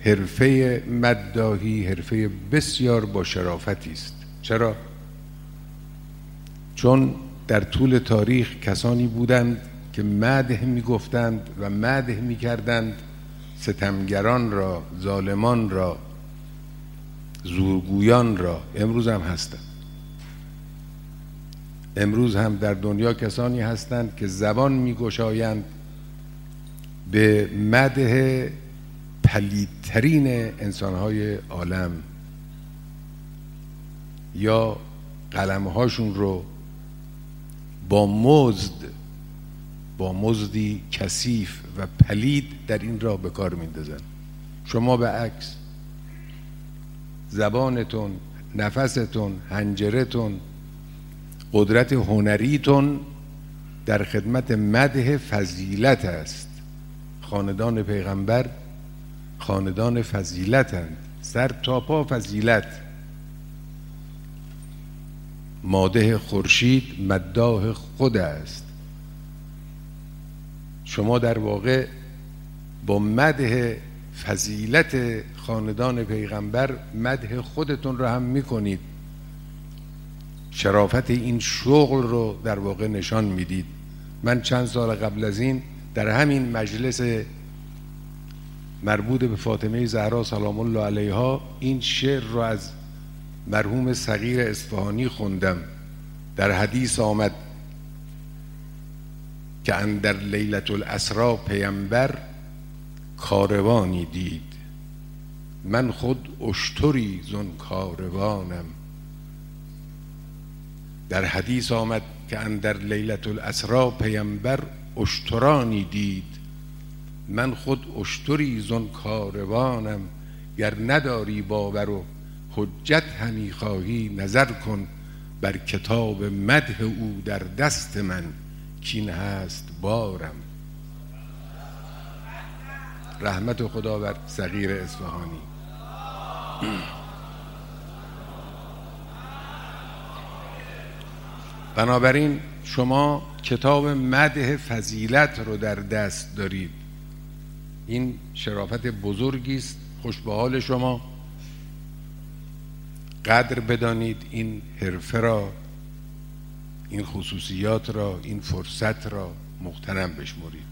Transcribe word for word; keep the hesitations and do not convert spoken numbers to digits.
حرفه مداحی حرفه بسیار با شرافتی است. چرا؟ چون در طول تاریخ کسانی بودند که مدح می گفتند و مدح می کردند ستمگران را، ظالمان را، زورگویان را. امروز هم هستند. امروز هم در دنیا کسانی هستند که زبان می گشایند به مدح پلیدترین انسانهای عالم یا قلمهاشون رو با مزد با مزدی کثیف و پلید در این راه به کار میندازن. شما به عکس زبانتون، نفستون، حنجرتون، قدرت هنریتون در خدمت مدح فضیلت است. خاندان پیغمبر خاندان فضیلتند، سر تا پا فضیلت. مادح خورشید مداح خود است. شما در واقع با مدح فضیلت خاندان پیغمبر مدح خودتون رو هم میکنید. شرافت این شغل رو در واقع نشان میدید. من چند سال قبل از این در همین مجلس مربوط به فاطمه زهرا سلام الله علیها این شعر رو از مرحوم صغیر اصفهانی خوندم. در حدیث آمد که اندر لیلة الاسری پیامبر کاروانی دید، من خود اشتری زن کاروانم. در حدیث آمد که اندر لیلة الاسری پیامبر اشترانی دید، من خود اشتری زن کاروانم. گر نداری باور و حجت همی خواهی، نظر کن بر کتاب مدح او در دست من، کین هست بارم. رحمت خدا بر صغیر اصفهانی. بنابراین شما کتاب مدح فضیلت رو در دست دارید. این شرافت بزرگی است. خوش به حال شما. قدر بدانید این حرفه را، این خصوصیات را، این فرصت را مغتنم بشمرید.